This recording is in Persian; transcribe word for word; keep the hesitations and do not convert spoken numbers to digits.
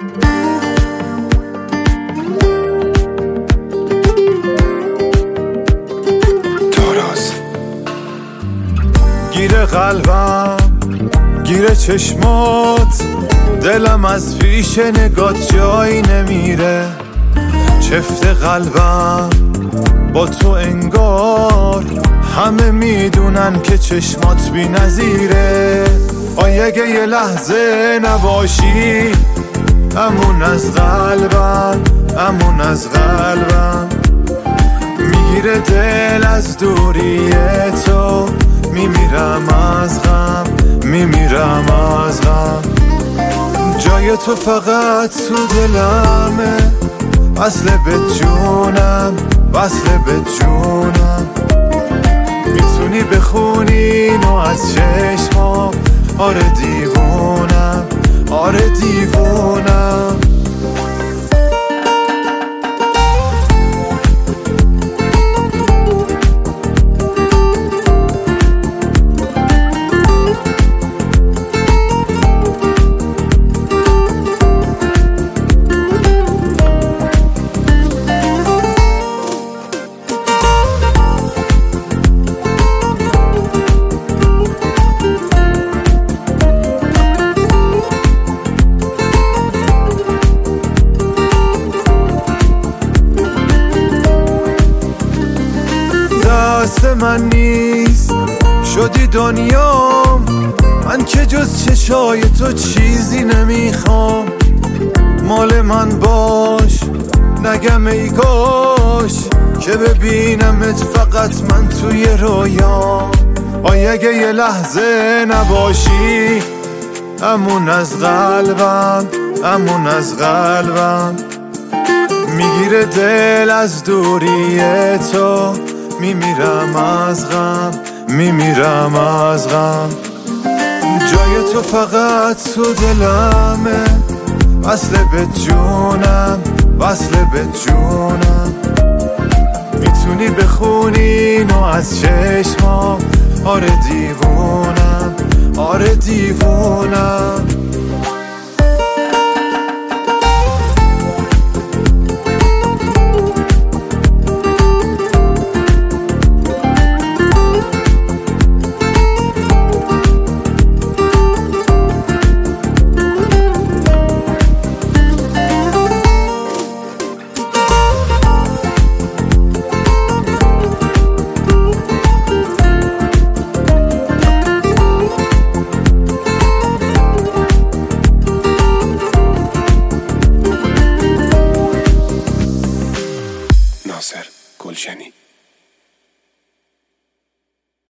گیره قلبم، گیره چشمات، دلم از پیش نگات جایی نمیره. چفت قلبم با تو انگار همه میدونن که چشمات بی نظیره. آیگه یه لحظه نباشی امون از قلبم، امون از قلبم. میگیره دل از دوری تو، میمیرم از غم، میمیرم از غم. جای تو فقط تو دلمه، وصل به جونم، وصل به جونم. میتونی بخونی اینو از چشمام، آره دیوونم، آره دیوونم. دست من نیست شدی دنیام، من که جز چشای تو چیزی نمیخوام. مال من باش نگم ای کاش که ببینمت فقط من توی رویام. آیگه یه لحظه نباشی امون از قلبم، امون از قلبم. میگیره دل از دوری تو، میمیرم از غم، میمیرم از غم. جای تو فقط تو دلمه، وصل به جونم، وصل به جونم. میتونی بخونی اینو از چشمام، آره دیوونم، آره دیوونم. ناصر گلشنی.